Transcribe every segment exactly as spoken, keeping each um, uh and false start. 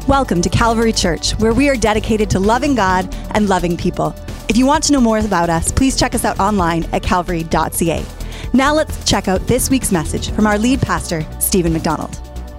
Welcome to Calvary Church, where we are dedicated to loving God and loving people. If you want to know more about us, please check us out online at calvary dot c a. Now let's check out this week's message from our lead pastor, Stephen McDonald.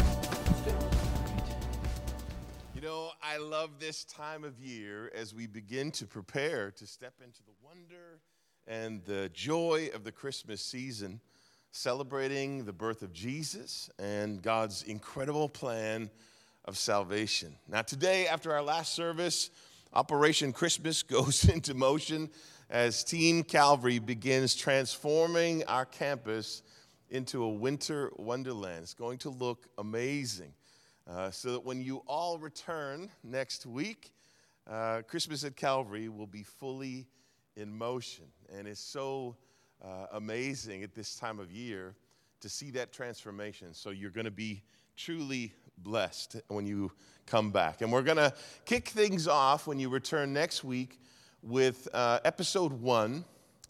You know, I love this time of year as we begin to prepare to step into the wonder and the joy of the Christmas season, celebrating the birth of Jesus and God's incredible plan of salvation. Now today, after our last service, Operation Christmas goes into motion as Team Calvary begins transforming our campus into a winter wonderland. It's going to look amazing. Uh, so that when you all return next week, uh, Christmas at Calvary will be fully in motion. And it's so uh, amazing at this time of year to see that transformation. So you're going to be truly blessed when you come back. And we're going to kick things off when you return next week with uh, episode one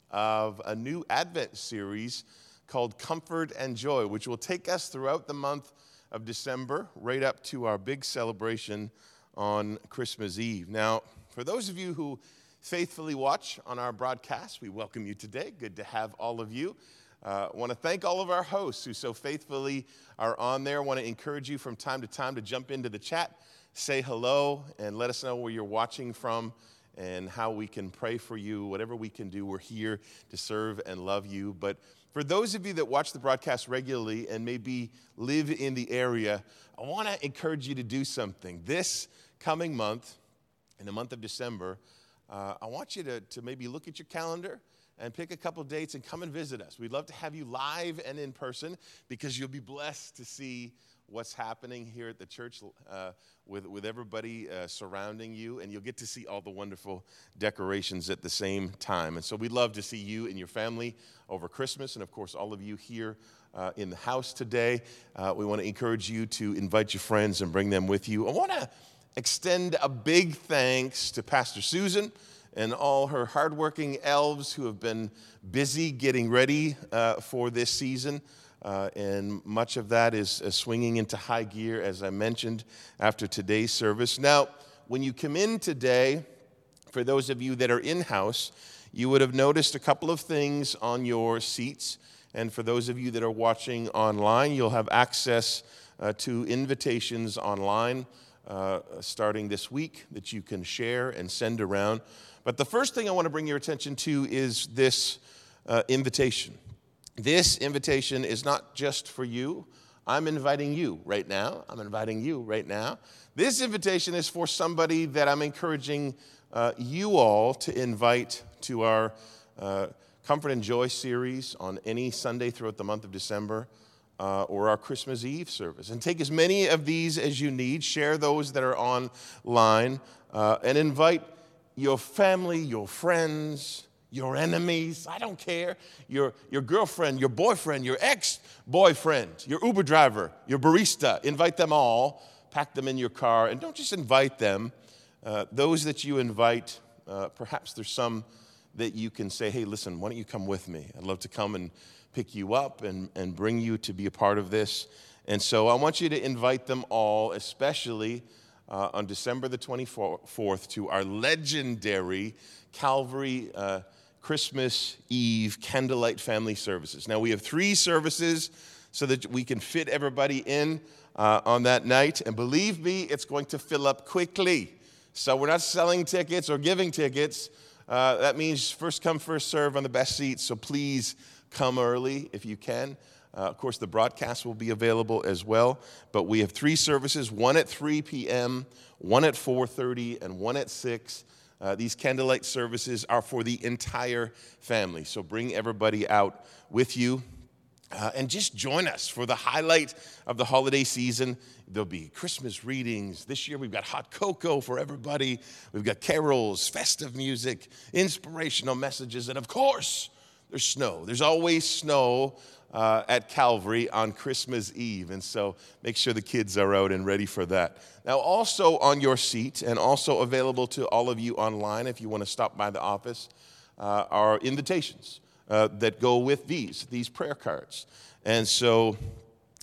of a new Advent series called Comfort and Joy, which will take us throughout the month of December, right up to our big celebration on Christmas Eve. Now, for those of you who faithfully watch on our broadcast, we welcome you today. Good to have all of you. I uh, want to thank all of our hosts who so faithfully are on there. I want to encourage you from time to time to jump into the chat, say hello, and let us know where you're watching from and how we can pray for you. Whatever we can do, we're here to serve and love you. But for those of you that watch the broadcast regularly and maybe live in the area, I want to encourage you to do something. This coming month, in the month of December, uh, I want you to, to maybe look at your calendar and pick a couple dates and come and visit us. We'd love to have you live and in person because you'll be blessed to see what's happening here at the church uh, with, with everybody uh, surrounding you, and you'll get to see all the wonderful decorations at the same time. And so we'd love to see you and your family over Christmas, and of course all of you here uh, in the house today. Uh, we want to encourage you to invite your friends and bring them with you. I want to extend a big thanks to Pastor Susan and all her hardworking elves who have been busy getting ready uh, for this season. Uh, and much of that is uh, swinging into high gear, as I mentioned, after today's service. Now, when you come in today, for those of you that are in-house, you would have noticed a couple of things on your seats. And for those of you that are watching online, you'll have access uh, to invitations online uh, starting this week that you can share and send around. But the first thing I want to bring your attention to is this uh, invitation. This invitation is not just for you. I'm inviting you right now. I'm inviting you right now. This invitation is for somebody that I'm encouraging uh, you all to invite to our uh, Comfort and Joy series on any Sunday throughout the month of December, uh, or our Christmas Eve service. And take as many of these as you need. Share those that are online, uh, and invite your family, your friends, your enemies, I don't care, your, your girlfriend, your boyfriend, your ex-boyfriend, your Uber driver, your barista. Invite them all, pack them in your car, and don't just invite them. Uh, those that you invite, uh, perhaps there's some that you can say, hey, listen, why don't you come with me? I'd love to come and pick you up and, and bring you to be a part of this. And so I want you to invite them all, especially Uh, on December the twenty-fourth, to our legendary Calvary uh, Christmas Eve candlelight family services. Now, we have three services so that we can fit everybody in uh, on that night. And believe me, it's going to fill up quickly. So we're not selling tickets or giving tickets. Uh, that means first come, first serve on the best seats. So please come early if you can. Uh, of course, the broadcast will be available as well, but we have three services, one at three p.m., one at four thirty, and one at six. Uh, these candlelight services are for the entire family, so bring everybody out with you. Uh, and just join us for the highlight of the holiday season. There'll be Christmas readings. This year we've got hot cocoa for everybody. We've got carols, festive music, inspirational messages, and of course, there's snow. There's always snow uh, at Calvary on Christmas Eve. And so make sure the kids are out and ready for that. Now, also on your seat and also available to all of you online if you want to stop by the office uh, are invitations uh, that go with these, these prayer cards. And so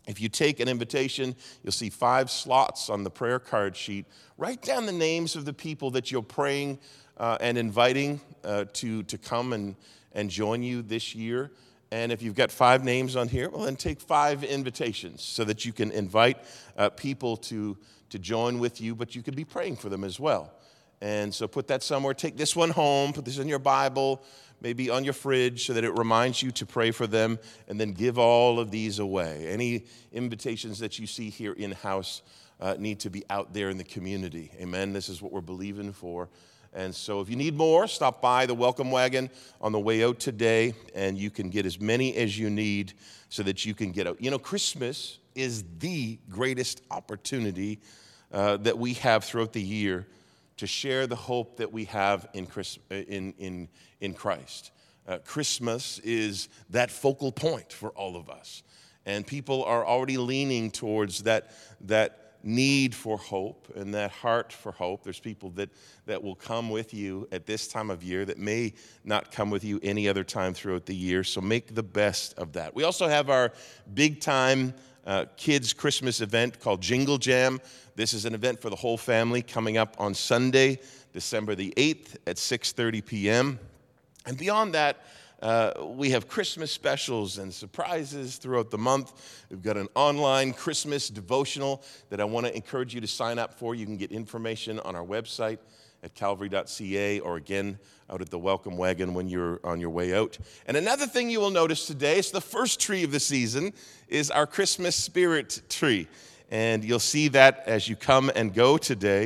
If you take an invitation, you'll see five slots on the prayer card sheet. Write down the names of the people that you're praying uh, and inviting uh, to, to come and, and join you this year. And if you've got five names on here, well, then take five invitations so that you can invite uh, people to, to join with you, but you could be praying for them as well. And so put that somewhere. Take this one home, put this in your Bible, maybe on your fridge so that it reminds you to pray for them, and then give all of these away. Any invitations that you see here in-house uh, need to be out there in the community. Amen? This is what we're believing for. And so if you need more, stop by the Welcome Wagon on the way out today, and you can get as many as you need so that you can get out. You know, Christmas is the greatest opportunity uh, that we have throughout the year to share the hope that we have in Christ, in, in, in Christ. Uh, Christmas is that focal point for all of us. And people are already leaning towards that, that need for hope and that heart for hope. There's people that, that will come with you at this time of year that may not come with you any other time throughout the year. So make the best of that. We also have our big time Uh, kids' Christmas event called Jingle Jam. This is an event for the whole family coming up on Sunday, December the eighth at six thirty p.m. And beyond that, uh, we have Christmas specials and surprises throughout the month. We've got an online Christmas devotional that I want to encourage you to sign up for. You can get information on our website at calvary dot c a, or again out at the Welcome Wagon when you're on your way out. And another thing you will notice today, it's the first tree of the season, is our Christmas spirit tree. And you'll see that as you come and go today.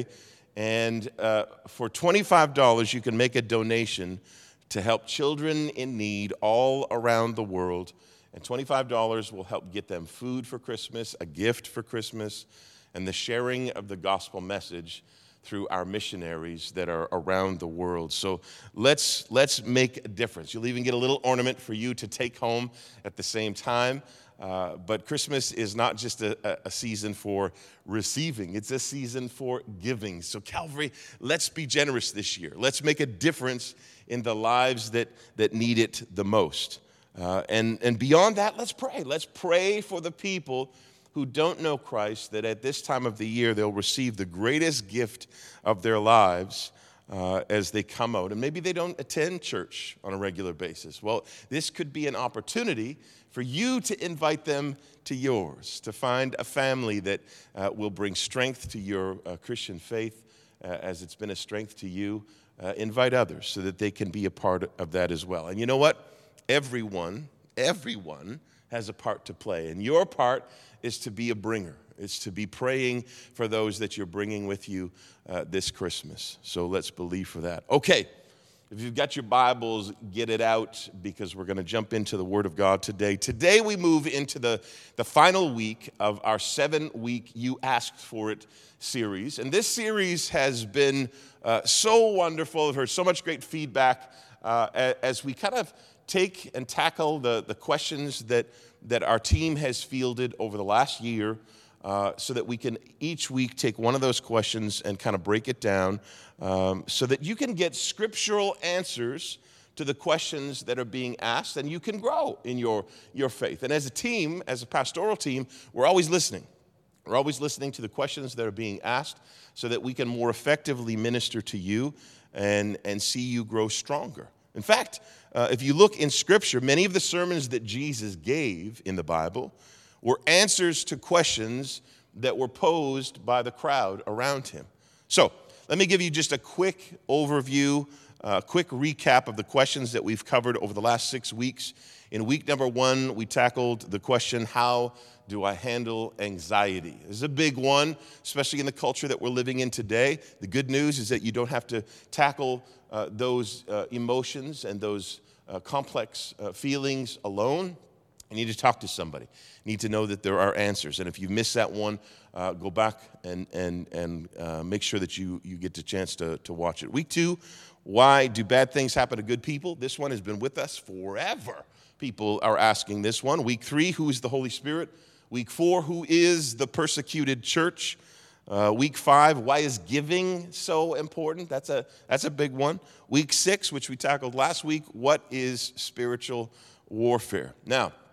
And uh, for twenty-five dollars, you can make a donation to help children in need all around the world. And twenty-five dollars will help get them food for Christmas, a gift for Christmas, and the sharing of the gospel message through our missionaries that are around the world. So let's let's make a difference. You'll even get a little ornament for you to take home at the same time. Uh, but Christmas is not just a, a season for receiving, it's a season for giving. So Calvary, let's be generous this year. Let's make a difference in the lives that, that need it the most. Uh, and, and beyond that, let's pray. Let's pray for the people who don't know Christ, that at this time of the year they'll receive the greatest gift of their lives uh, as they come out. And maybe they don't attend church on a regular basis. Well, this could be an opportunity for you to invite them to yours, to find a family that uh, will bring strength to your uh, Christian faith uh, as it's been a strength to you. Uh, invite others so that they can be a part of that as well. And you know what? Everyone, everyone has a part to play. And your part is to be a bringer. It's to be praying for those that you're bringing with you uh, this Christmas. So let's believe for that. Okay, if you've got your Bibles, get it out, because we're going to jump into the Word of God today. Today we move into the, the final week of our seven-week You Asked For It series. And this series has been uh, so wonderful. I've heard so much great feedback uh, as we kind of take and tackle the, the questions that, that our team has fielded over the last year, uh, so that we can each week take one of those questions and kind of break it down um, so that you can get scriptural answers to the questions that are being asked, and you can grow in your, your faith. And as a team, as a pastoral team, we're always listening. We're always listening to the questions that are being asked so that we can more effectively minister to you and, and see you grow stronger. In fact, uh, if you look in Scripture, many of the sermons that Jesus gave in the Bible were answers to questions that were posed by the crowd around him. So let me give you just a quick overview, a quick recap of the questions that we've covered over the last six weeks. In week number one, we tackled the question, how do I handle anxiety? This is a big one, especially in the culture that we're living in today. The good news is that you don't have to tackle uh, those uh, emotions and those uh, complex uh, feelings alone. You need to talk to somebody. You need to know that there are answers. And if you missed that one, uh, go back and and and uh, make sure that you, you get the chance to, to watch it. Week two, why do bad things happen to good people? This one has been with us forever. People are asking this one. Week three, who is the Holy Spirit? Week four, who is the persecuted church? Uh, week five, why is giving so important? That's a that's a big one. Week six, which we tackled last week, what is spiritual warfare? Now,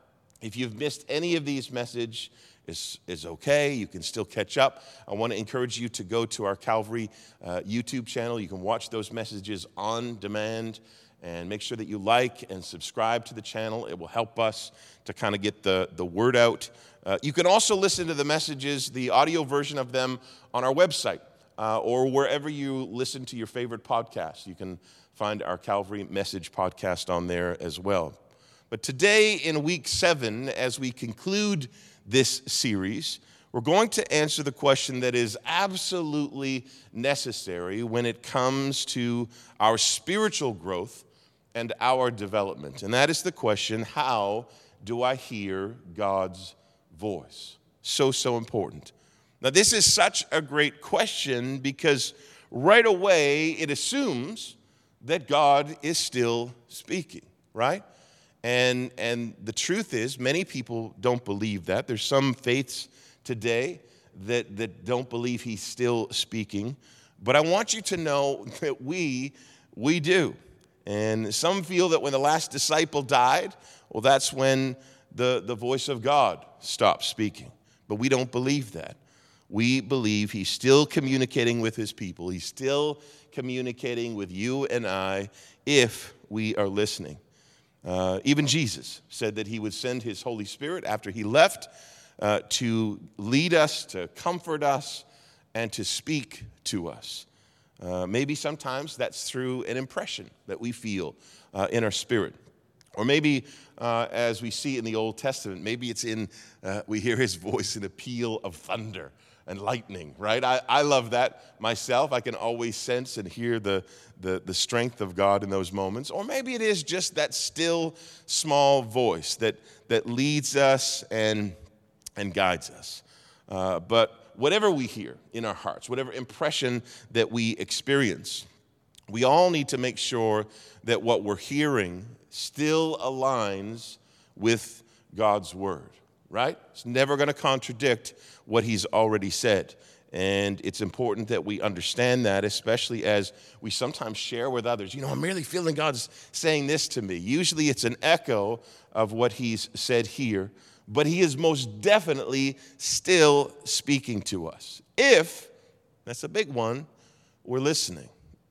If you've missed any of these messages, is is okay. You can still catch up. I want to encourage you to go to our Calvary uh, YouTube channel. You can watch those messages on demand, and make sure that you like and subscribe to the channel. It will help us to kind of get the, the word out. Uh, you can also listen to the messages, the audio version of them, on our website uh, or wherever you listen to your favorite podcasts. You can find our Calvary Message podcast on there as well. But today, in week seven, as we conclude this series, we're going to answer the question that is absolutely necessary when it comes to our spiritual growth and our development. And that is the question, how do I hear God's voice? So, so important. Now, this is such a great question because right away it assumes that God is still speaking, right? And, and the truth is, many people don't believe that. There's some faiths today that, that don't believe he's still speaking. But I want you to know that we, we do. And some feel that when the last disciple died, well, that's when the, the voice of God stopped speaking. But we don't believe that. We believe he's still communicating with his people. He's still communicating with you and I if we are listening. Uh, even Jesus said that he would send his Holy Spirit after he left uh, to lead us, to comfort us, and to speak to us. Uh, maybe sometimes that's through an impression that we feel uh, in our spirit. Or maybe, uh, as we see in the Old Testament, maybe it's in, uh, we hear his voice in a peal of thunder and lightning, right? I, I love that myself. I can always sense and hear the, the, the strength of God in those moments. Or maybe it is just that still, small voice that, that leads us and, and guides us. Uh, but whatever we hear in our hearts, whatever impression that we experience, we all need to make sure that what we're hearing still aligns with God's word, right? It's never going to contradict what he's already said. And it's important that we understand that, especially as we sometimes share with others. You know, I'm really feeling God's saying this to me. Usually it's an echo of what he's said here, but he is most definitely still speaking to us. If, that's a big one, we're listening.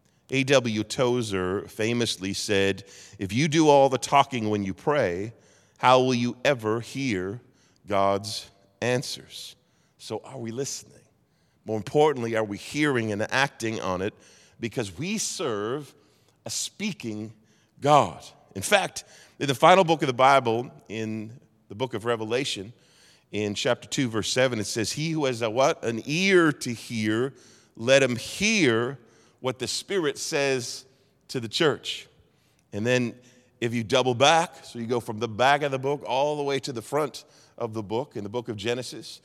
A W Tozer famously said, if you do all the talking when you pray, how will you ever hear God's answers? So are we listening? More importantly, are we hearing and acting on it? Because we serve a speaking God. In fact, in the final book of the Bible, in the book of Revelation, in chapter two, verse seven, it says, he who has a what? An ear to hear, let him hear what the Spirit says to the church. And then if you double back, so you go from the back of the book all the way to the front of the book, in the book of Genesis,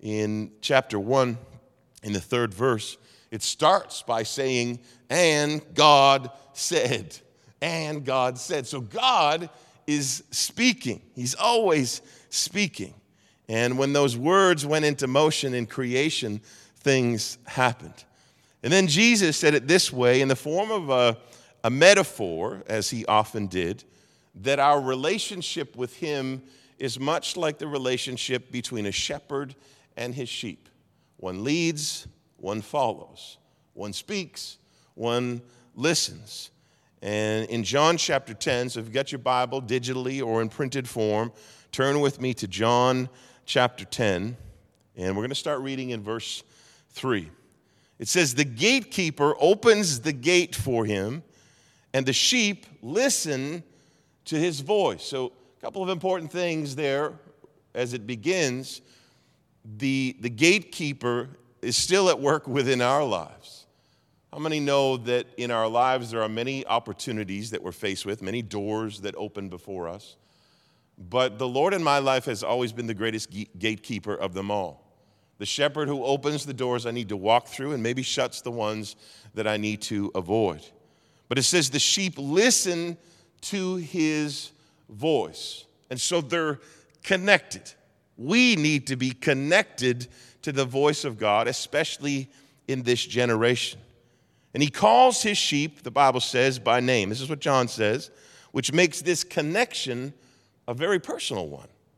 in chapter one, in the third verse, it starts by saying, and God said, and God said. So God is speaking. He's always speaking. And when those words went into motion in creation, things happened. And then Jesus said it this way in the form of a, a metaphor, as he often did, that our relationship with him is much like the relationship between a shepherd and his sheep. One leads, one follows. One speaks, one listens. And in John chapter ten, so if you've got your Bible digitally or in printed form, turn with me to John chapter ten, and we're going to start reading in verse three. It says, the gatekeeper opens the gate for him, and the sheep listen to his voice. So a couple of important things there as it begins. The, the gatekeeper is still at work within our lives. How many know that in our lives there are many opportunities that we're faced with, many doors that open before us? But the Lord in my life has always been the greatest gatekeeper of them all. The shepherd who opens the doors I need to walk through and maybe shuts the ones that I need to avoid. But it says the sheep listen to his voice. And so they're connected. We need to be connected to the voice of God, especially in this generation. And he calls his sheep, the Bible says, by name. This is what John says, which makes this connection a very personal one.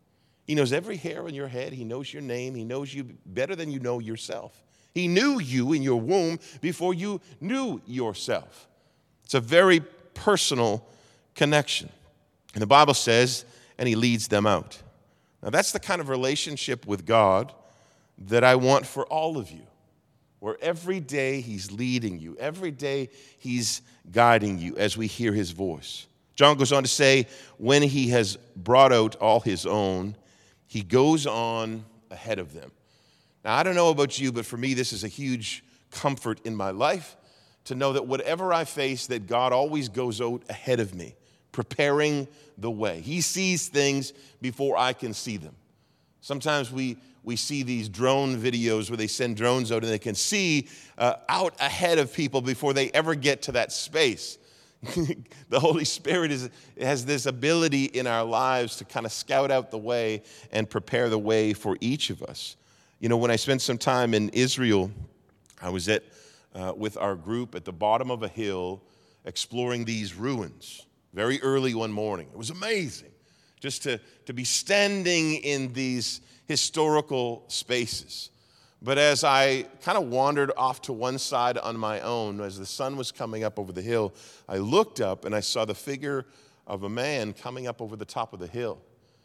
He knows every hair on your head. He knows your name. He knows you better than you know yourself. He knew you in your womb before you knew yourself. It's a very personal connection. And the Bible says, and he leads them out. Now, that's the kind of relationship with God that I want for all of you, where every day he's leading you, every day he's guiding you as we hear his voice. John goes on to say, when he has brought out all his own, he goes on ahead of them. Now, I don't know about you, but for me, this is a huge comfort in my life to know that whatever I face, that God always goes out ahead of me, preparing the way. He sees things before I can see them. Sometimes we, we see these drone videos where they send drones out and they can see uh, out ahead of people before they ever get to that space. The Holy Spirit is, has this ability in our lives to kind of scout out the way and prepare the way for each of us. You know, when I spent some time in Israel, I was at uh, with our group at the bottom of a hill exploring these ruins very early one morning. It was amazing just to, to be standing in these historical spaces. But as I kind of wandered off to one side on my own, as the sun was coming up over the hill, I looked up and I saw the figure of a man coming up over the top of the hill.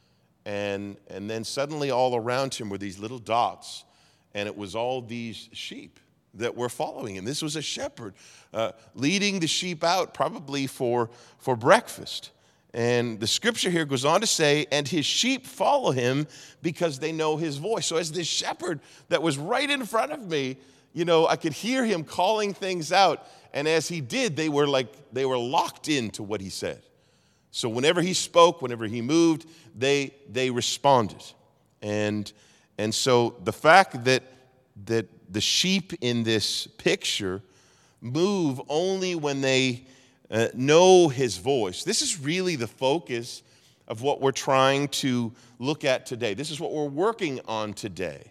And, and then suddenly all around him were these little dots, and it was all these sheep that were following him. This was a shepherd uh, leading the sheep out probably for, for breakfast. And the scripture here goes on to say, and his sheep follow him because they know his voice. So as this shepherd that was right in front of me, you know, I could hear him calling things out. And as he did, they were like, they were locked into what he said. So whenever he spoke, whenever he moved, they they responded. And, and so the fact that, that the sheep in this picture move only when they uh, know his voice, this is really the focus of what we're trying to look at today. This is what we're working on today,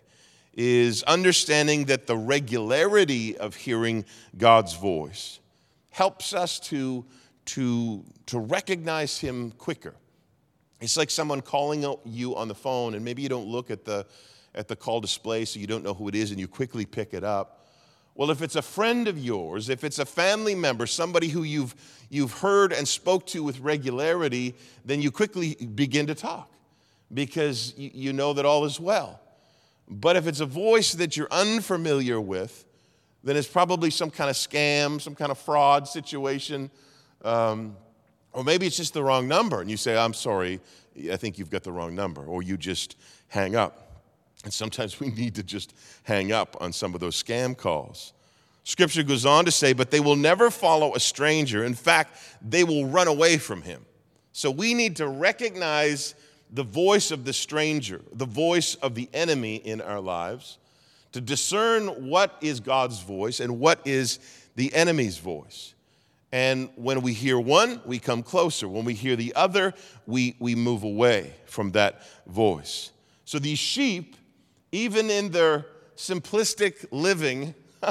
is understanding that the regularity of hearing God's voice helps us to to, to recognize him quicker. It's like someone calling you on the phone, and maybe you don't look at the, at the call display so you don't know who it is, and you quickly pick it up. Well, if it's a friend of yours, if it's a family member, somebody who you've, you've heard and spoke to with regularity, then you quickly begin to talk because you, you know that all is well. But if it's a voice that you're unfamiliar with, then it's probably some kind of scam, some kind of fraud situation. Um, or maybe it's just the wrong number, and you say, I'm sorry, I think you've got the wrong number, or you just hang up. And sometimes we need to just hang up on some of those scam calls. Scripture goes on to say, but they will never follow a stranger. In fact, they will run away from him. So we need to recognize the voice of the stranger, the voice of the enemy in our lives, to discern what is God's voice and what is the enemy's voice. And when we hear one, we come closer. When we hear the other, we, we move away from that voice. So these sheep, even in their simplistic living,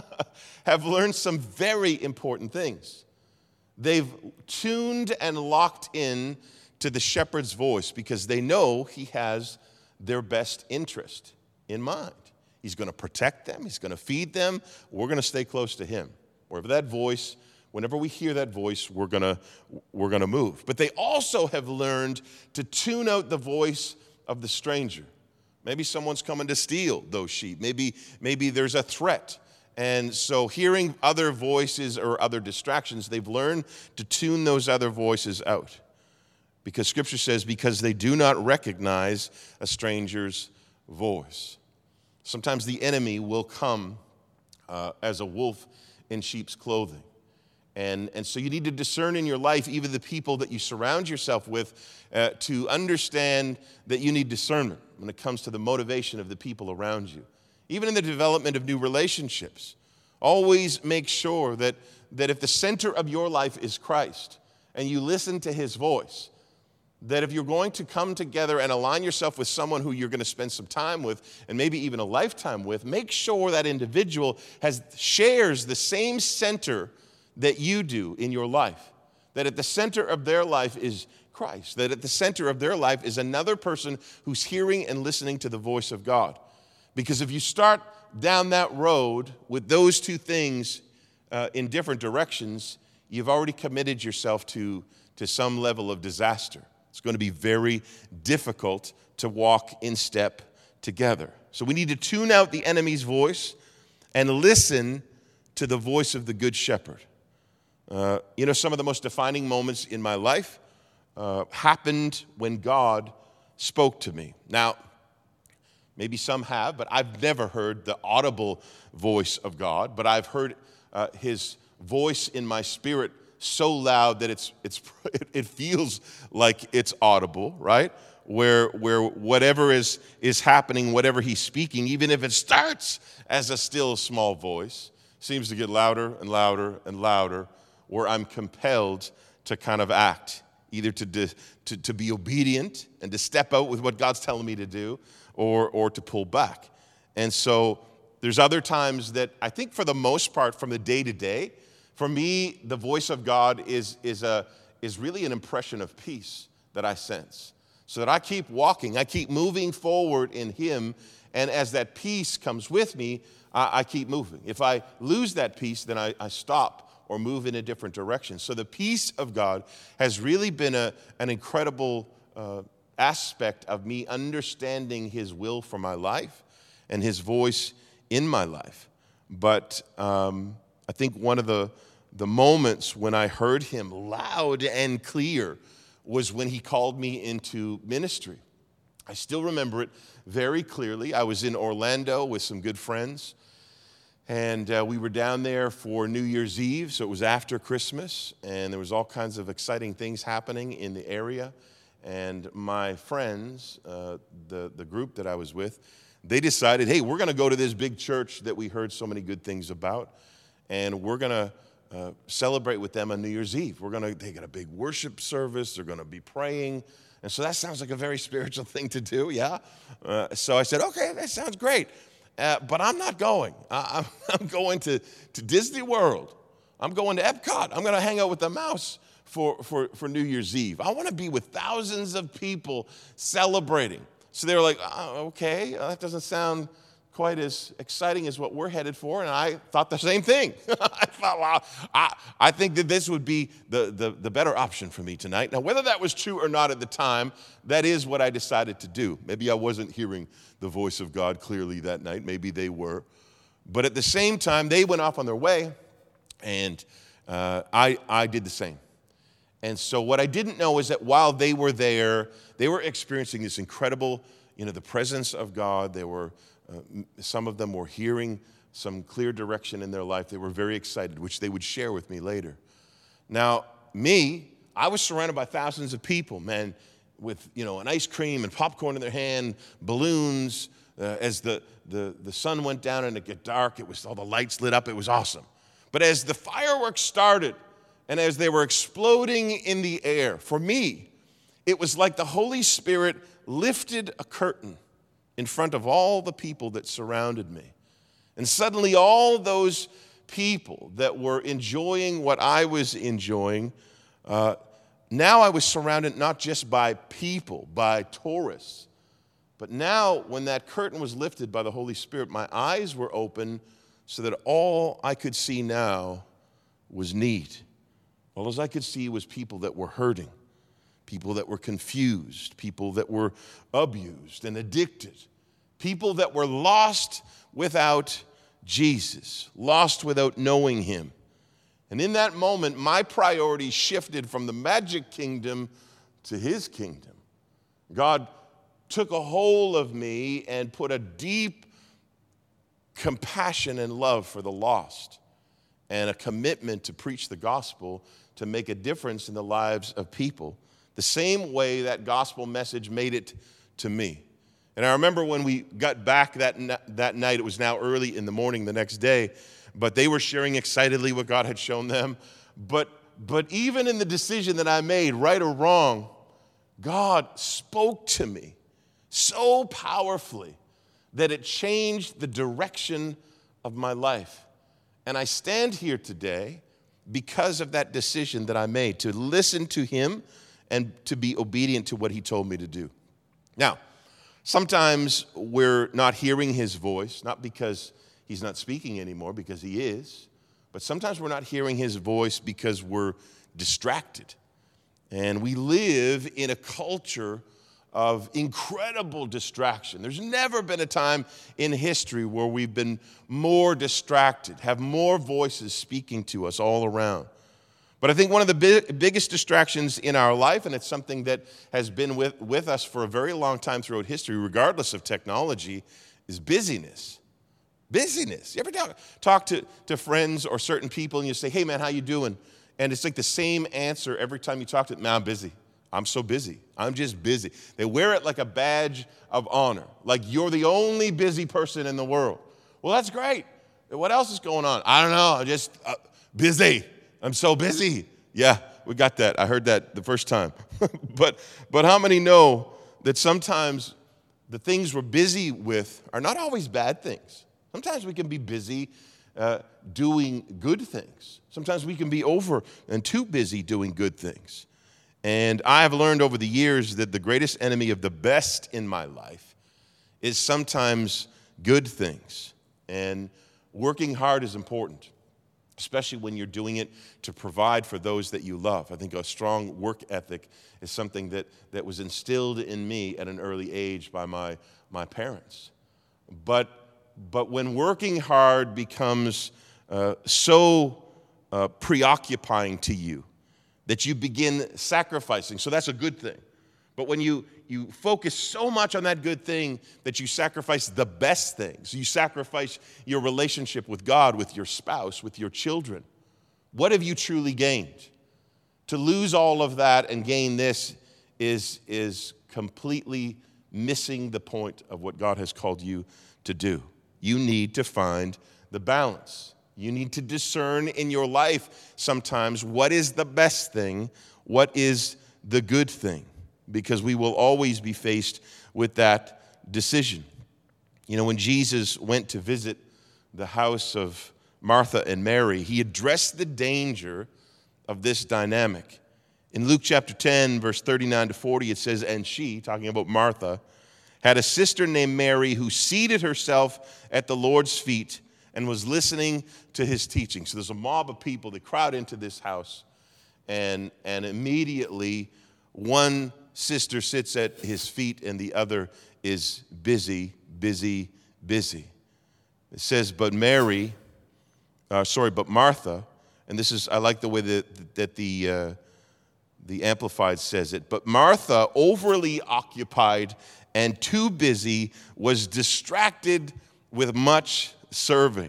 have learned some very important things. They've tuned and locked in to the shepherd's voice because they know he has their best interest in mind. He's going to protect them. He's going to feed them. We're going to stay close to him. Wherever that voice Whenever we hear that voice, we're gonna, we're gonna move. But they also have learned to tune out the voice of the stranger. Maybe someone's coming to steal those sheep. Maybe, maybe there's a threat. And so hearing other voices or other distractions, they've learned to tune those other voices out. Because Scripture says, because they do not recognize a stranger's voice. Sometimes the enemy will come uh, as a wolf in sheep's clothing. And, and so you need to discern in your life, even the people that you surround yourself with, uh, to understand that you need discernment when it comes to the motivation of the people around you. Even in the development of new relationships, always make sure that, that if the center of your life is Christ and you listen to his voice, that if you're going to come together and align yourself with someone who you're going to spend some time with and maybe even a lifetime with, make sure that individual has shares the same center that you do in your life, that at the center of their life is Christ, that at the center of their life is another person who's hearing and listening to the voice of God. Because if you start down that road with those two things uh, in different directions, you've already committed yourself to, to some level of disaster. It's going to be very difficult to walk in step together. So we need to tune out the enemy's voice and listen to the voice of the Good Shepherd. Uh, you know, some of the most defining moments in my life uh, happened when God spoke to me. Now, maybe some have, but I've never heard the audible voice of God, but I've heard uh, his voice in my spirit so loud that it's it's it feels like it's audible, right? Where where whatever is is happening, whatever he's speaking, even if it starts as a still small voice, seems to get louder and louder and louder, where I'm compelled to kind of act, either to de, to, to be obedient and to step out with what God's telling me to do, or or to pull back. And so there's other times that I think for the most part, from the day to day, for me, the voice of God is, is, a, is really an impression of peace that I sense. So that I keep walking, I keep moving forward in him, and as that peace comes with me, I, I keep moving. If I lose that peace, then I, I stop or move in a different direction. So the peace of God has really been a, an incredible uh, aspect of me understanding his will for my life and his voice in my life. But um, I think one of the, the moments when I heard him loud and clear was when he called me into ministry. I still remember it very clearly. I was in Orlando with some good friends, and uh, we were down there for New Year's Eve, so it was after Christmas, and there was all kinds of exciting things happening in the area. And my friends, uh, the, the group that I was with, they decided, hey, we're going to go to this big church that we heard so many good things about, and we're going to uh, celebrate with them on New Year's Eve. We're going to, they got a big worship service. They're going to be praying. And so that sounds like a very spiritual thing to do, yeah? Uh, so I said, okay, that sounds great. Uh, but I'm not going. I, I'm, I'm going to, to Disney World. I'm going to Epcot. I'm going to hang out with the mouse for, for, for New Year's Eve. I want to be with thousands of people celebrating. So they were like, oh, okay, that doesn't sound quite as exciting as what we're headed for. And I thought the same thing. I thought, wow, I, I think that this would be the, the, the better option for me tonight. Now, whether that was true or not at the time, that is what I decided to do. Maybe I wasn't hearing the voice of God clearly that night. Maybe they were. But at the same time, they went off on their way, and uh, I, I did the same. And so what I didn't know is that while they were there, they were experiencing this incredible, you know, the presence of God. They were, uh, some of them were hearing some clear direction in their life. They were very excited, which they would share with me later. Now, me, I was surrounded by thousands of people, man, with, you know, an ice cream and popcorn in their hand, balloons. Uh, as the, the, the sun went down and it got dark, it was all the lights lit up. It was awesome. But as the fireworks started, and as they were exploding in the air, for me, it was like the Holy Spirit lifted a curtain in front of all the people that surrounded me. And suddenly all those people that were enjoying what I was enjoying, uh, now I was surrounded not just by people, by tourists, but now when that curtain was lifted by the Holy Spirit, my eyes were open so that all I could see now was need. All as I could see was people that were hurting, people that were confused, people that were abused and addicted, people that were lost without Jesus, lost without knowing him. And in that moment, my priority shifted from the magic kingdom to his kingdom. God took a hold of me and put a deep compassion and love for the lost and a commitment to preach the gospel to make a difference in the lives of people, the same way that gospel message made it to me. And I remember when we got back that, that night, it was now early in the morning the next day, but they were sharing excitedly what God had shown them. But, but even in the decision that I made, right or wrong, God spoke to me so powerfully that it changed the direction of my life. And I stand here today because of that decision that I made to listen to him and to be obedient to what he told me to do. Now, sometimes we're not hearing his voice, not because he's not speaking anymore, because he is, but sometimes we're not hearing his voice because we're distracted. And we live in a culture of incredible distraction. There's never been a time in history where we've been more distracted, have more voices speaking to us all around. But I think one of the big, biggest distractions in our life, and it's something that has been with, with us for a very long time throughout history, regardless of technology, is busyness. Busyness. You ever talk, talk to, to friends or certain people and you say, hey man, how you doing? And it's like the same answer every time you talk to them. Man, I'm busy. I'm so busy. I'm just busy. They wear it like a badge of honor, like you're the only busy person in the world. Well, that's great. What else is going on? I don't know. I'm just uh, busy. I'm so busy. Yeah, we got that. I heard that the first time. but but how many know that sometimes the things we're busy with are not always bad things? Sometimes we can be busy uh, doing good things. Sometimes we can be over and too busy doing good things. And I have learned over the years that the greatest enemy of the best in my life is sometimes good things. And working hard is important, especially when you're doing it to provide for those that you love. I think a strong work ethic is something that, that was instilled in me at an early age by my, my parents. But, but when working hard becomes uh, so uh, preoccupying to you, that you begin sacrificing. So that's a good thing. But when you, you focus so much on that good thing that you sacrifice the best things, you sacrifice your relationship with God, with your spouse, with your children, what have you truly gained? To lose all of that and gain this is, is completely missing the point of what God has called you to do. You need to find the balance. You need to discern in your life sometimes what is the best thing, what is the good thing, because we will always be faced with that decision. You know, when Jesus went to visit the house of Martha and Mary, he addressed the danger of this dynamic. In Luke chapter ten, verse thirty-nine to forty, it says, and she, talking about Martha, had a sister named Mary who seated herself at the Lord's feet and was listening to his teaching. So there's a mob of people that crowd into this house, and, and immediately one sister sits at his feet and the other is busy, busy, busy. It says, but Mary, uh, sorry, but Martha, and this is, I like the way that, that the, uh, the Amplified says it, but Martha, overly occupied and too busy, was distracted with much serving.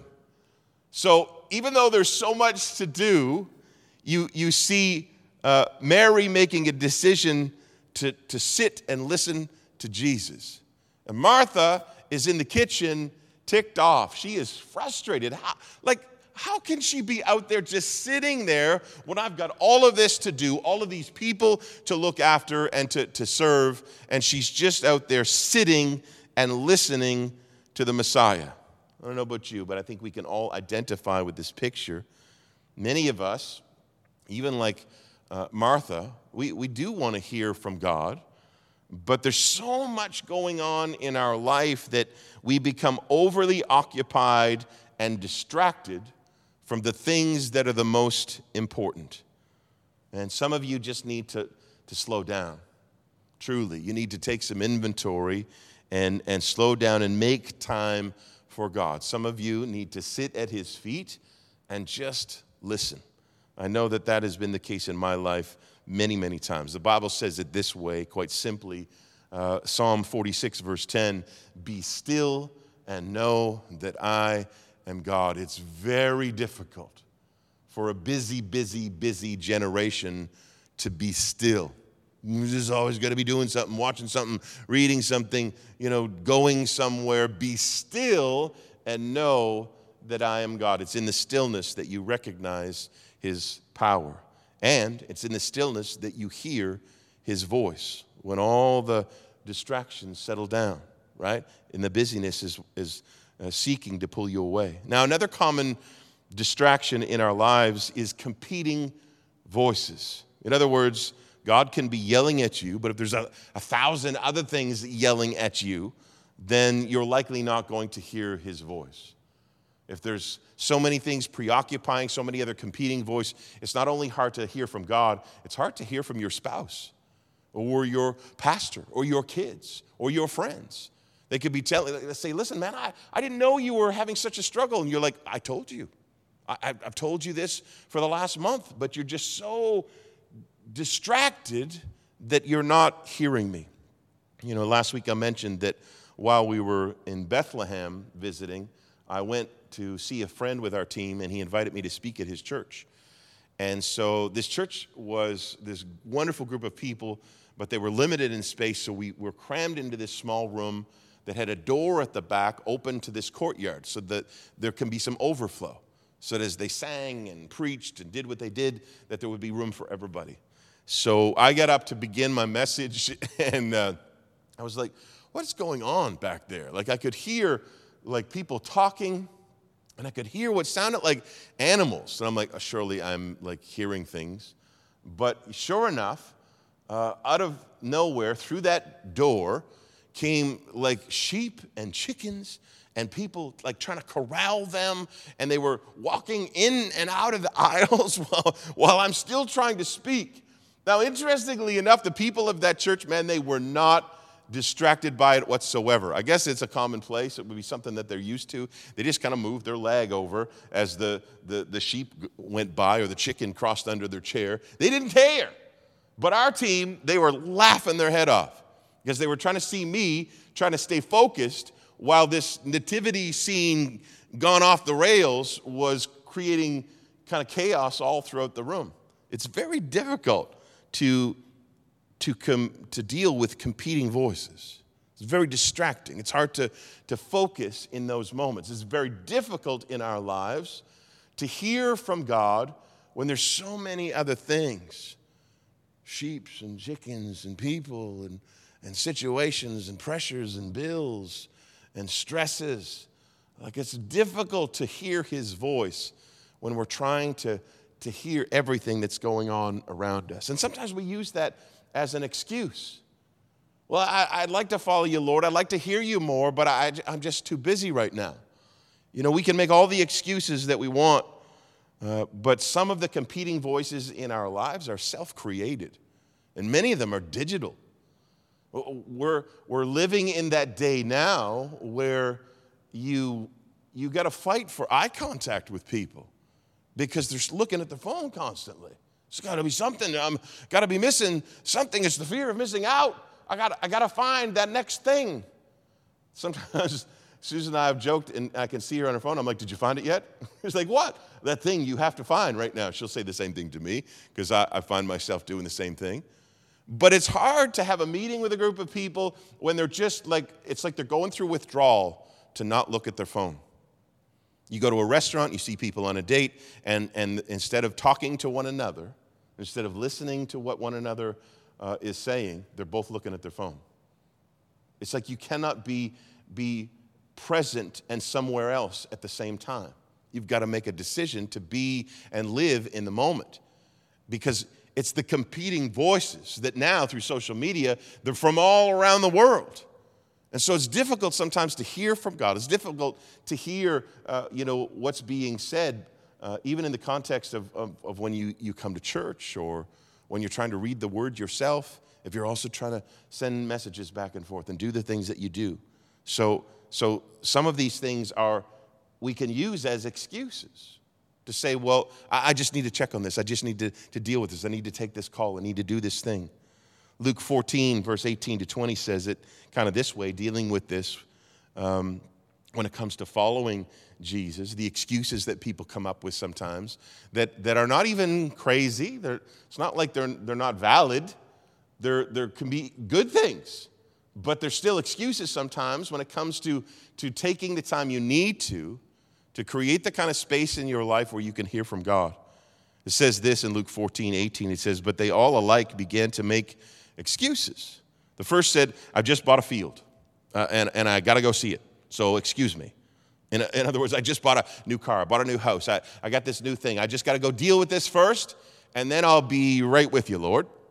So even though there's so much to do, you, you see uh, Mary making a decision to, to sit and listen to Jesus. And Martha is in the kitchen, ticked off. She is frustrated. How, like, how can she be out there just sitting there when I've got all of this to do, all of these people to look after and to, to serve, and she's just out there sitting and listening to the Messiah? I don't know about you, but I think we can all identify with this picture. Many of us, even like uh, Martha, we, we do want to hear from God, but there's so much going on in our life that we become overly occupied and distracted from the things that are the most important. And some of you just need to, to slow down. Truly, you need to take some inventory and, and slow down and make time for God. Some of you need to sit at his feet and just listen. I know that that has been the case in my life many, many times. The Bible says it this way, quite simply. Uh, Psalm forty-six, verse ten, be still and know that I am God. It's very difficult for a busy, busy, busy generation to be still. You're just always going to be doing something, watching something, reading something, you know, going somewhere. Be still and know that I am God. It's in the stillness that you recognize his power. And it's in the stillness that you hear his voice when all the distractions settle down, right? And the busyness is, is uh, seeking to pull you away. Now, another common distraction in our lives is competing voices. In other words, God can be yelling at you, but if there's a, a thousand other things yelling at you, then you're likely not going to hear his voice. If there's so many things preoccupying, so many other competing voices, it's not only hard to hear from God, it's hard to hear from your spouse or your pastor or your kids or your friends. They could be telling, they say, listen, man, I, I didn't know you were having such a struggle. And you're like, I told you. I, I've told you this for the last month, but you're just so distracted that you're not hearing me. You know, last week I mentioned that while we were in Bethlehem visiting, I went to see a friend with our team, and he invited me to speak at his church. And so this church was this wonderful group of people, but they were limited in space, so we were crammed into this small room that had a door at the back open to this courtyard so that there can be some overflow. So that as they sang and preached and did what they did, that there would be room for everybody. So I got up to begin my message, and uh, I was like, what's going on back there? Like I could hear like people talking, and I could hear what sounded like animals. And I'm like, oh, surely I'm like hearing things. But sure enough, uh, out of nowhere, through that door, came like sheep and chickens and people like trying to corral them, and they were walking in and out of the aisles while, while I'm still trying to speak. Now, interestingly enough, the people of that church, man, they were not distracted by it whatsoever. I guess it's a commonplace. It would be something that they're used to. They just kind of moved their leg over as the, the, the sheep went by or the chicken crossed under their chair. They didn't care. But our team, they were laughing their head off because they were trying to see me, trying to stay focused while this nativity scene gone off the rails was creating kind of chaos all throughout the room. It's very difficult to To, com, to deal with competing voices. It's very distracting. It's hard to, to focus in those moments. It's very difficult in our lives to hear from God when there's so many other things. Sheep and chickens and people and, and situations and pressures and bills and stresses. Like it's difficult to hear his voice when we're trying to, to hear everything that's going on around us. And sometimes we use that as an excuse. Well, I, I'd like to follow you, Lord. I'd like to hear you more, but I, I'm just too busy right now. You know, we can make all the excuses that we want, uh, but some of the competing voices in our lives are self-created, and many of them are digital. We're, we're living in that day now where you, you got to fight for eye contact with people because they're looking at the phone constantly. It's got to be something. I'm got to be missing something. It's the fear of missing out. I got I got to find that next thing. Sometimes Susan and I have joked, and I can see her on her phone. I'm like, did you find it yet? She's like, what? That thing you have to find right now. She'll say the same thing to me because I, I find myself doing the same thing. But it's hard to have a meeting with a group of people when they're just like, it's like they're going through withdrawal to not look at their phone. You go to a restaurant, you see people on a date, and, and instead of talking to one another, instead of listening to what one another uh, is saying, they're both looking at their phone. It's like you cannot be, be present and somewhere else at the same time. You've got to make a decision to be and live in the moment because it's the competing voices that now through social media, they're from all around the world. And so it's difficult sometimes to hear from God. It's difficult to hear, uh, you know, what's being said, uh, even in the context of, of, of when you, you come to church or when you're trying to read the word yourself, if you're also trying to send messages back and forth and do the things that you do. So, so some of these things are, we can use as excuses to say, well, I, I just need to check on this. I just need to, to deal with this. I need to take this call. I need to do this thing. Luke fourteen, verse eighteen to twenty says it kind of this way, dealing with this um, when it comes to following Jesus, the excuses that people come up with sometimes that, that are not even crazy. They're, it's not like they're, they're not valid. There there can be good things, but there's still excuses sometimes when it comes to, to taking the time you need to, to create the kind of space in your life where you can hear from God. It says this in Luke fourteen, eighteen. It says, but they all alike began to make excuses. The first said, I've just bought a field, uh, and, and I got to go see it, so excuse me. In, in other words, I just bought a new car, I bought a new house, I, I got this new thing. I just got to go deal with this first, and then I'll be right with you, Lord.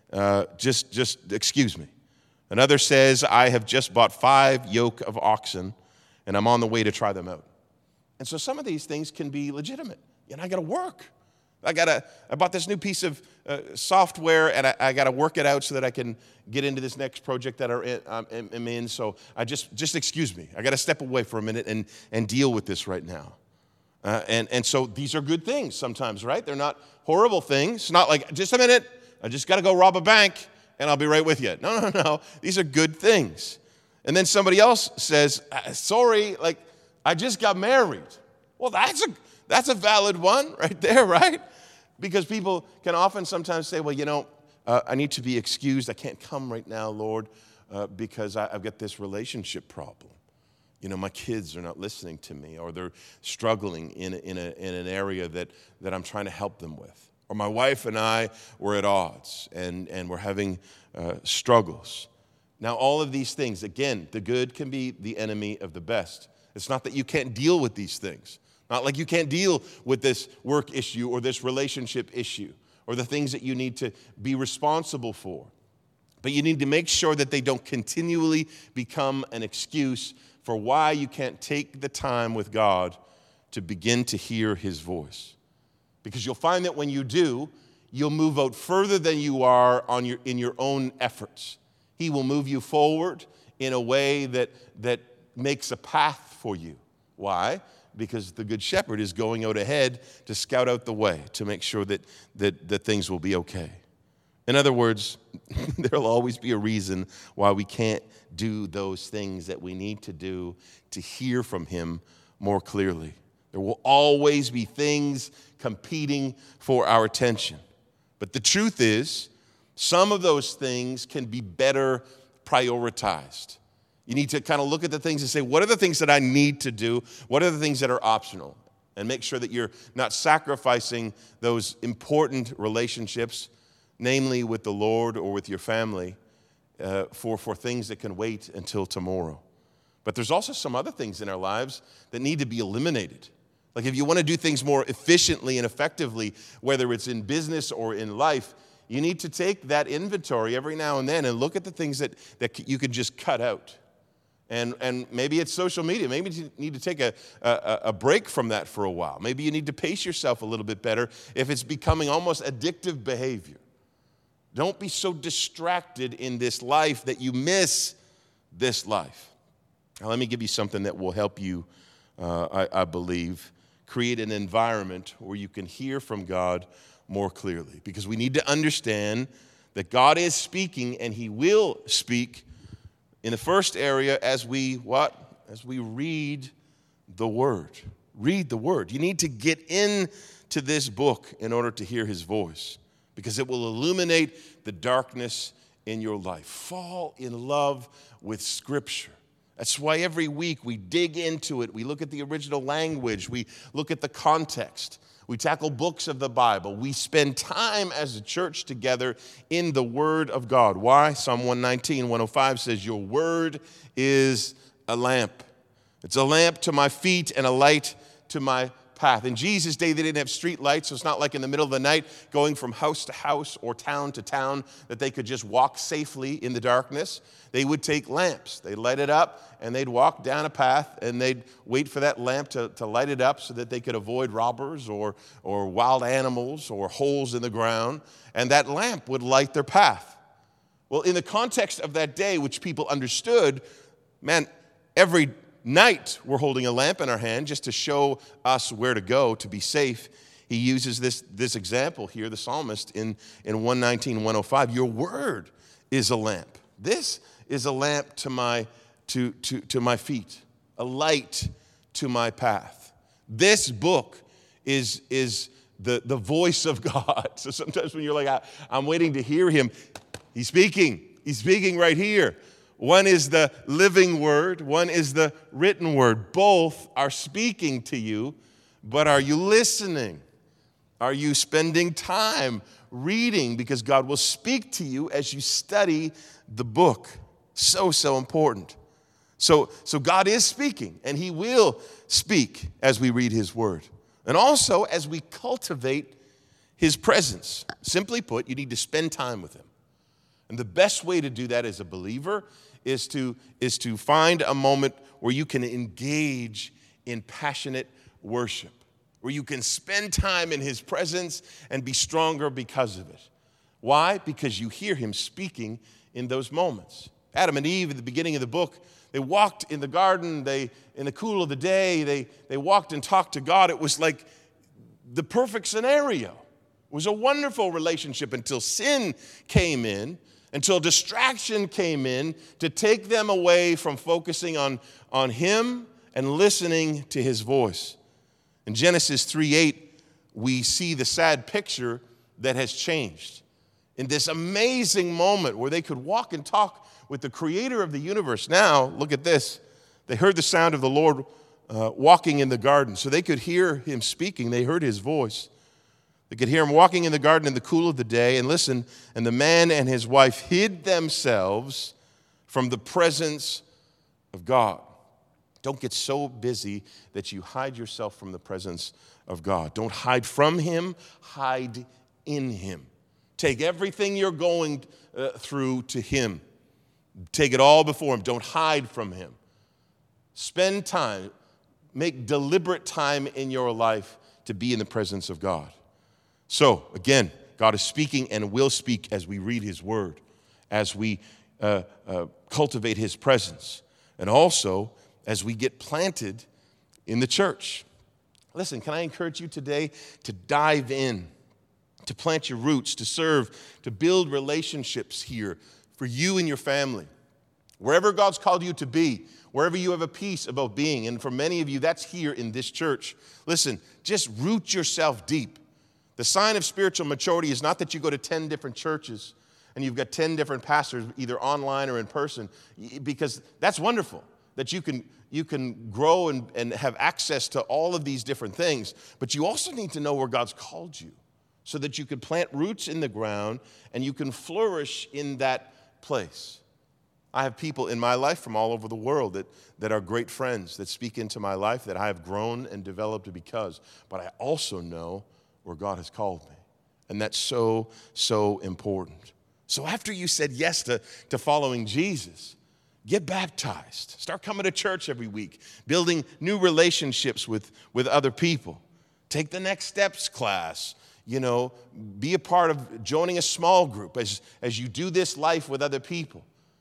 uh, just, just excuse me. Another says, I have just bought five yoke of oxen, and I'm on the way to try them out. And so some of these things can be legitimate. And I got to work. I got to. I bought this new piece of uh, software, and I, I got to work it out so that I can get into this next project that I'm in, I'm in. So I just, just excuse me. I got to step away for a minute and, and deal with this right now. Uh, and, and so these are good things sometimes, right? They're not horrible things. It's not like, just a minute, I just got to go rob a bank, and I'll be right with you. No, no, no. These are good things. And then somebody else says, sorry, like, I just got married. Well, that's a that's a valid one right there, right? Because people can often sometimes say, well, you know, uh, I need to be excused. I can't come right now, Lord, uh, because I, I've got this relationship problem. You know, my kids are not listening to me, or they're struggling in a, in, a, in an area that, that I'm trying to help them with. Or my wife and I were at odds, and, and we're having uh, struggles. Now, all of these things, again, the good can be the enemy of the best. It's not that you can't deal with these things. Not like you can't deal with this work issue or this relationship issue or the things that you need to be responsible for. But you need to make sure that they don't continually become an excuse for why you can't take the time with God to begin to hear his voice. Because you'll find that when you do, you'll move out further than you are on your, in your own efforts. He will move you forward in a way that, that makes a path for you. Why? Because the Good Shepherd is going out ahead to scout out the way, to make sure that, that, that things will be okay. In other words, there'll always be a reason why we can't do those things that we need to do to hear from him more clearly. There will always be things competing for our attention. But the truth is, some of those things can be better prioritized. You need to kind of look at the things and say, what are the things that I need to do? What are the things that are optional? And make sure that you're not sacrificing those important relationships, namely with the Lord or with your family, uh, for, for things that can wait until tomorrow. But there's also some other things in our lives that need to be eliminated. Like if you want to do things more efficiently and effectively, whether it's in business or in life, you need to take that inventory every now and then and look at the things that, that you can just cut out. And, and maybe it's social media. Maybe you need to take a, a, a break from that for a while. Maybe you need to pace yourself a little bit better if it's becoming almost addictive behavior. Don't be so distracted in this life that you miss this life. Now, let me give you something that will help you, uh, I, I believe, create an environment where you can hear from God more clearly. Because we need to understand that God is speaking, and he will speak in the first area as we what? As we read the Word. Read the Word. You need to get into this book in order to hear his voice, because it will illuminate the darkness in your life. Fall in love with Scripture. That's why every week we dig into it. We look at the original language. We look at the context. We tackle books of the Bible. We spend time as a church together in the Word of God. Why? Psalm one nineteen, one oh five says, your word is a lamp. It's a lamp to my feet and a light to my path. In Jesus' day, they didn't have street lights, so it's not like in the middle of the night going from house to house or town to town that they could just walk safely in the darkness. They would take lamps. They'd light it up, and they'd walk down a path, and they'd wait for that lamp to, to light it up so that they could avoid robbers or, or wild animals or holes in the ground, and that lamp would light their path. Well, in the context of that day, which people understood, man, every night we're holding a lamp in our hand just to show us where to go to be safe. He uses this, this example here, the psalmist, in, in one nineteen, one oh five. Your word is a lamp. This is a lamp to my, to, to, to my feet, a light to my path. This book is, is the, the voice of God. So sometimes when you're like, I, I'm waiting to hear him, he's speaking. He's speaking right here. One is the living word, one is the written word. Both are speaking to you, but are you listening? Are you spending time reading? Because God will speak to you as you study the book. So, so important. So, so God is speaking, and he will speak as we read his word. And also as we cultivate his presence. Simply put, you need to spend time with him. And the best way to do that as a believer is to, is to find a moment where you can engage in passionate worship, where you can spend time in his presence and be stronger because of it. Why? Because you hear him speaking in those moments. Adam and Eve at the beginning of the book, they walked in the garden, they in the cool of the day, they, they walked and talked to God. It was like the perfect scenario. It was a wonderful relationship until sin came in, until distraction came in to take them away from focusing on, on him and listening to his voice. In Genesis three eight, we see the sad picture that has changed. In this amazing moment where they could walk and talk with the creator of the universe. Now, look at this. They heard the sound of the Lord uh, walking in the garden. So they could hear him speaking. They heard his voice. They could hear him walking in the garden in the cool of the day. And listen, and the man and his wife hid themselves from the presence of God. Don't get so busy that you hide yourself from the presence of God. Don't hide from him, hide in him. Take everything you're going uh, through to him. Take it all before him. Don't hide from him. Spend time, make deliberate time in your life to be in the presence of God. So, again, God is speaking and will speak as we read his word, as we uh, uh, cultivate his presence, and also as we get planted in the church. Listen, can I encourage you today to dive in, to plant your roots, to serve, to build relationships here for you and your family. Wherever God's called you to be, wherever you have a peace about being, and for many of you, that's here in this church. Listen, just root yourself deep. The sign of spiritual maturity is not that you go to ten different churches and you've got ten different pastors, either online or in person, because that's wonderful, that you can, you can grow and, and have access to all of these different things, but you also need to know where God's called you so that you can plant roots in the ground and you can flourish in that place. I have people in my life from all over the world that, that are great friends, that speak into my life, that I have grown and developed because, but I also know where God has called me. And that's so, so important. So after you said yes to, to following Jesus, get baptized. Start coming to church every week, building new relationships with, with other people. Take the Next Steps class. You know, be a part of joining a small group as, as you do this life with other people.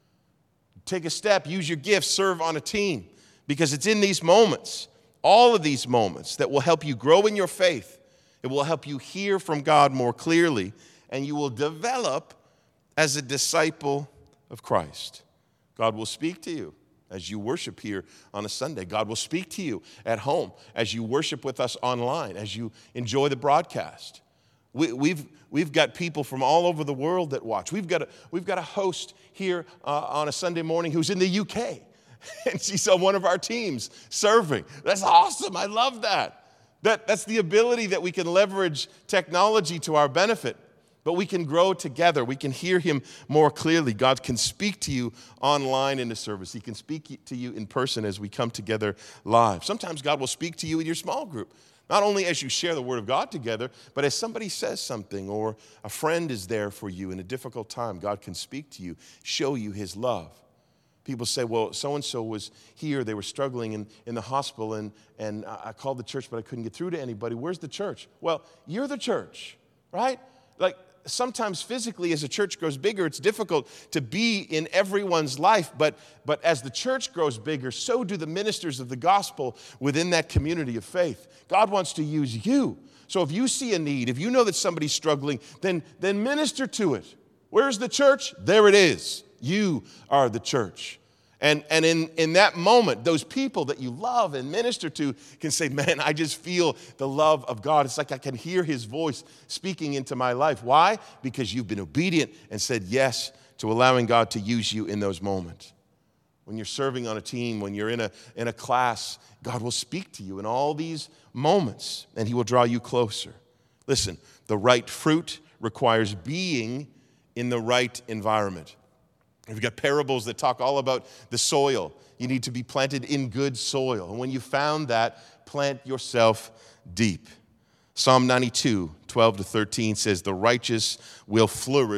Take a step, use your gifts, serve on a team, because it's in these moments, all of these moments, that will help you grow in your faith. It will help you hear from God more clearly, and you will develop as a disciple of Christ. God will speak to you as you worship here on a Sunday. God will speak to you at home as you worship with us online, as you enjoy the broadcast. We, we've, we've got people from all over the world that watch. We've got a, we've got a host here uh, on a Sunday morning who's in the U K, and she's on one of our teams serving. That's awesome. I love that. that. That's the ability that we can leverage technology to our benefit, but we can grow together. We can hear him more clearly. God can speak to you online in the service. He can speak to you in person as we come together live. Sometimes God will speak to you in your small group. Not only as you share the Word of God together, but as somebody says something or a friend is there for you in a difficult time, God can speak to you, show you his love. People say, well, so-and-so was here, they were struggling in, in the hospital, and, and I called the church, but I couldn't get through to anybody. Where's the church? Well, you're the church, right? Like, sometimes physically as a church grows bigger, it's difficult to be in everyone's life, but, but as the church grows bigger, so do the ministers of the gospel within that community of faith. God wants to use you. So if you see a need, if you know that somebody's struggling, then, then minister to it. Where's the church? There it is. You are the church. And, and in, in that moment, those people that you love and minister to can say, man, I just feel the love of God. It's like I can hear his voice speaking into my life. Why? Because you've been obedient and said yes to allowing God to use you in those moments. When you're serving on a team, when you're in a, in a class, God will speak to you in all these moments, and he will draw you closer. Listen, the right fruit requires being in the right environment. We've got parables that talk all about the soil. You need to be planted in good soil. And when you found that, plant yourself deep. Psalm ninety-two, twelve to thirteen says, the righteous will flourish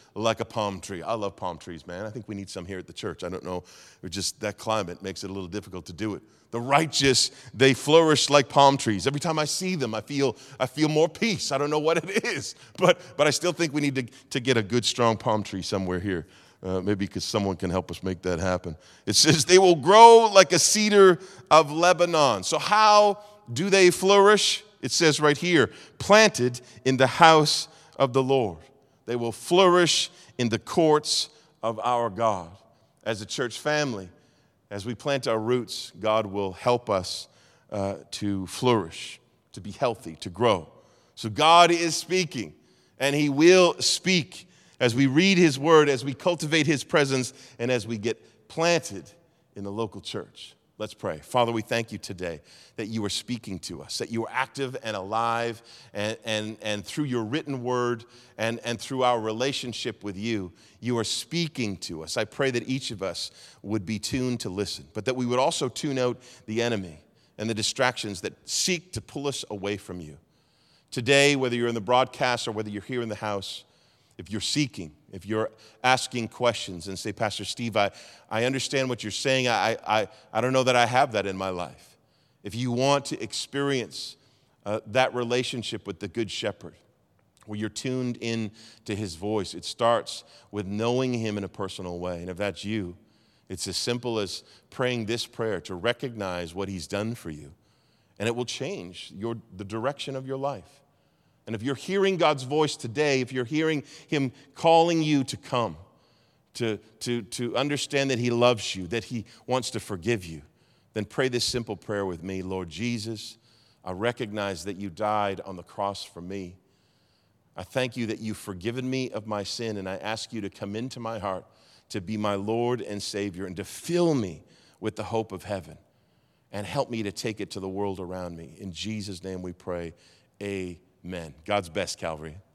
like a palm tree. I love palm trees, man. I think we need some here at the church. I don't know, it just that climate makes it a little difficult to do it. The righteous, they flourish like palm trees. Every time I see them, I feel I feel more peace. I don't know what it is, but but I still think we need to, to get a good, strong palm tree somewhere here. Uh, maybe because someone can help us make that happen. It says they will grow like a cedar of Lebanon. So how do they flourish? It says right here, planted in the house of the Lord. They will flourish in the courts of our God. As a church family, as we plant our roots, God will help us uh, to flourish, to be healthy, to grow. So God is speaking, and he will speak as we read his word, as we cultivate his presence, and as we get planted in the local church. Let's pray. Father, we thank you today that you are speaking to us, that you are active and alive, and, and, and through your written word and, and through our relationship with you, you are speaking to us. I pray that each of us would be tuned to listen, but that we would also tune out the enemy and the distractions that seek to pull us away from you. Today, whether you're in the broadcast or whether you're here in the house, if you're seeking, if you're asking questions and say, Pastor Steve, I, I understand what you're saying. I, I, I don't know that I have that in my life. If you want to experience uh, that relationship with the Good Shepherd, where you're tuned in to his voice, it starts with knowing him in a personal way. And if that's you, it's as simple as praying this prayer to recognize what he's done for you. And it will change your, the direction of your life. And if you're hearing God's voice today, if you're hearing him calling you to come, to, to, to understand that he loves you, that he wants to forgive you, then pray this simple prayer with me. Lord Jesus, I recognize that you died on the cross for me. I thank you that you've forgiven me of my sin, and I ask you to come into my heart to be my Lord and Savior and to fill me with the hope of heaven and help me to take it to the world around me. In Jesus' name we pray, amen. Amen. God's best, Calvary.